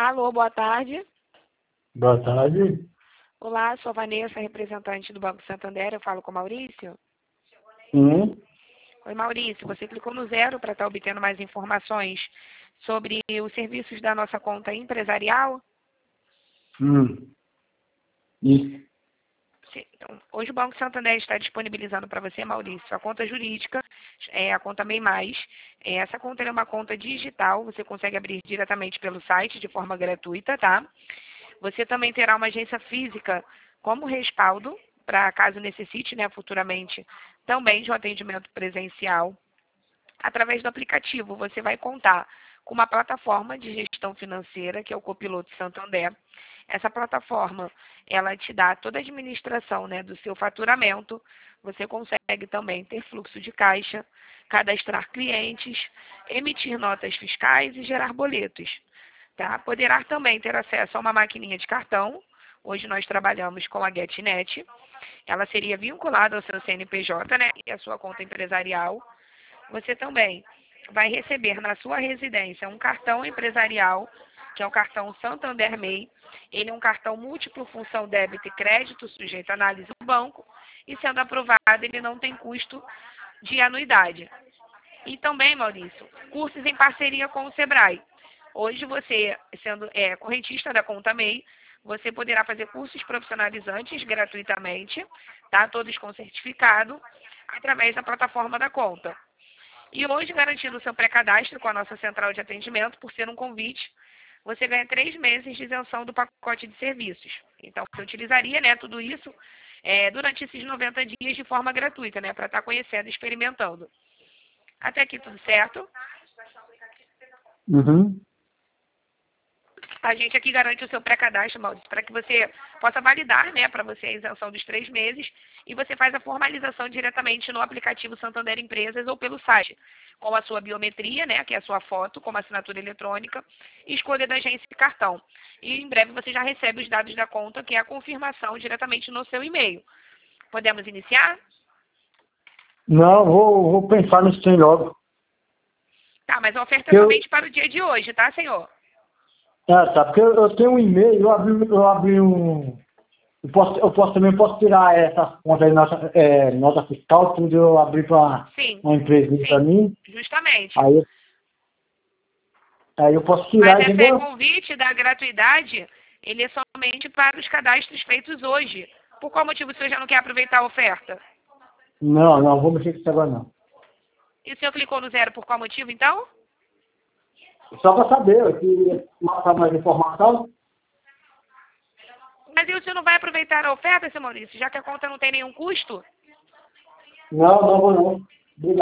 Alô, boa tarde. Boa tarde. Olá, sou a Vanessa, representante do Banco Santander. Eu falo com o Maurício. Hum, Oi, Maurício. Você clicou no 0 para estar obtendo mais informações sobre os serviços da nossa conta empresarial? hum. Isso. Sim. Então, hoje o Banco Santander está disponibilizando para você, Maurício, a conta jurídica, a conta MEI+. Essa conta é uma conta digital, você consegue abrir diretamente pelo site de forma gratuita, tá? Você também terá uma agência física como respaldo, para caso necessite, né, futuramente, também de um atendimento presencial. Através do aplicativo, você vai contar com uma plataforma de gestão financeira, que é o Copiloto Santander. Essa plataforma, ela te dá toda a administração, né, do seu faturamento. Você consegue também ter fluxo de caixa, cadastrar clientes, emitir notas fiscais e gerar boletos. Tá? Poderá também ter acesso a uma maquininha de cartão. Hoje nós trabalhamos com a GetNet. Ela seria vinculada ao seu CNPJ, né, e à sua conta empresarial. Você também vai receber na sua residência um cartão empresarial, que é o cartão Santander MEI. Ele é um cartão múltiplo função débito e crédito, sujeito à análise do banco, e sendo aprovado, ele não tem custo de anuidade. E também, Maurício, cursos em parceria com o Sebrae. Hoje você, sendo correntista da conta MEI, você poderá fazer cursos profissionalizantes gratuitamente, tá? Todos com certificado, através da plataforma da conta. E hoje, garantindo o seu pré-cadastro com a nossa central de atendimento, por ser um convite, você ganha 3 meses de isenção do pacote de serviços. Então, você utilizaria, né, tudo isso durante esses 90 dias de forma gratuita, né, para estar conhecendo e experimentando. Até aqui tudo certo? Uhum. A gente aqui garante o seu pré-cadastro, Maurício, para que você possa validar, né, para você a isenção dos 3 meses e você faz a formalização diretamente no aplicativo Santander Empresas ou pelo site, com a sua biometria, né, que é a sua foto, como assinatura eletrônica, e escolha da agência e cartão. E em breve você já recebe os dados da conta, que é a confirmação diretamente no seu e-mail. Podemos iniciar? Não, vou pensar nisso aí logo. Tá, mas a oferta é Porque somente para o dia de hoje, tá, senhor? tá, porque eu tenho um e-mail, eu abri um. Eu posso tirar essa conta aí, nota fiscal, tudo eu abri para Sim, uma empresa para sim, mim. justamente. Aí, aí eu posso Mas tirar, esse entendeu? convite da gratuidade, ele é somente para os cadastros feitos hoje. Por qual motivo o senhor já não quer aproveitar a oferta? Não, vou mexer com isso agora não. E o senhor clicou no 0 por qual motivo, então? Só para saber, eu queria passar mais informação. Mas e o senhor não vai aproveitar a oferta, seu Maurício, já que a conta não tem nenhum custo? Não vou não.